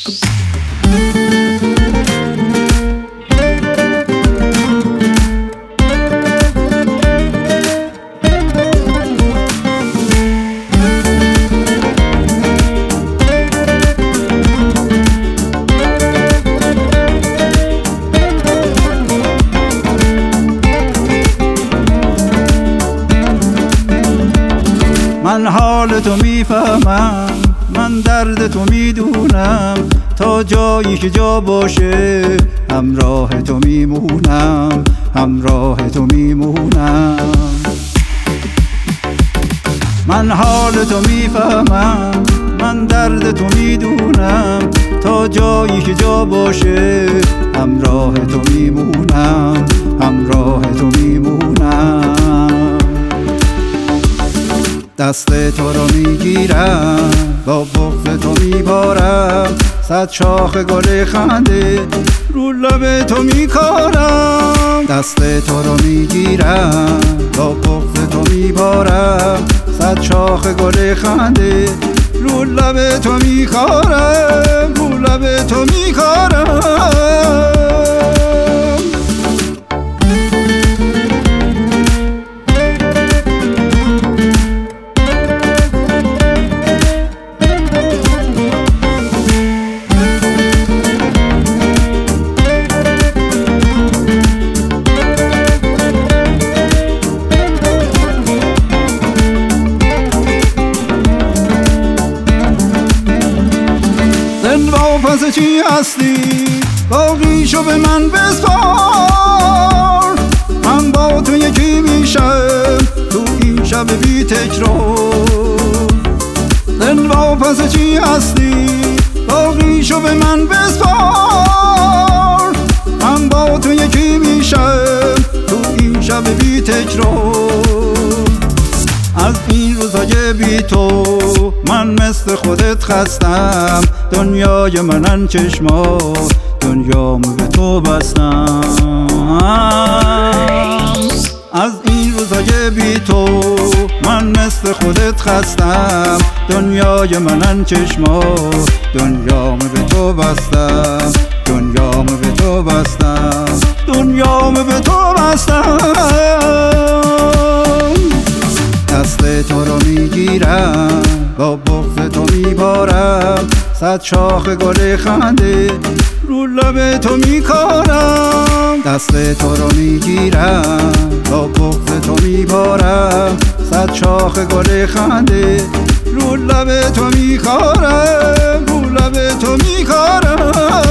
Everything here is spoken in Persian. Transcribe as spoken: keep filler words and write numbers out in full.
من حال تو میفهمم، من درد تو میدونم، تا جایی که جا باشه همراه تو میمونم، همراه تو میمونم. من حال تو میفهمم، من درد تو میدونم، تا جایی که جا باشه همراه تو میمونم، همراه تو میمونم. دست تو رو میگیرم، با بغض تو میبارم، صد شاخ گل خنده رو لب تو میکارم. دست تو رو میگیرم، با بغض تو میبارم، صد شاخ گل خنده رو لب تو میکارم، رو لب تو میکارم. پس چی هستی؟ باقی شو به من بسپار، من با تو یکی میشم تو این شب بی تکرار. دلوا پس چی هستی؟ باقی شو به من بسپار، من با تو یکی میشم تو این شب بی تکرار. از این روزای بی تو من مثل خودت خستم، دنیای منن چشما دنیامو به تو بستم. از این روزای بی تو من مثل خودت خستم، دنیای منن چشما دنیامو به تو بستم، دنیامو به تو بستم، دنیامو به تو بستم. دست تو رو میگیرم، با بغض تو میبارم، صد شاخ گل خنده رو لب تو میکارم. دست تو رو میگیرم، با بغض تو میبارم، صد شاخ گل خنده رو لب تو میکارم، رو لب تو میکارم.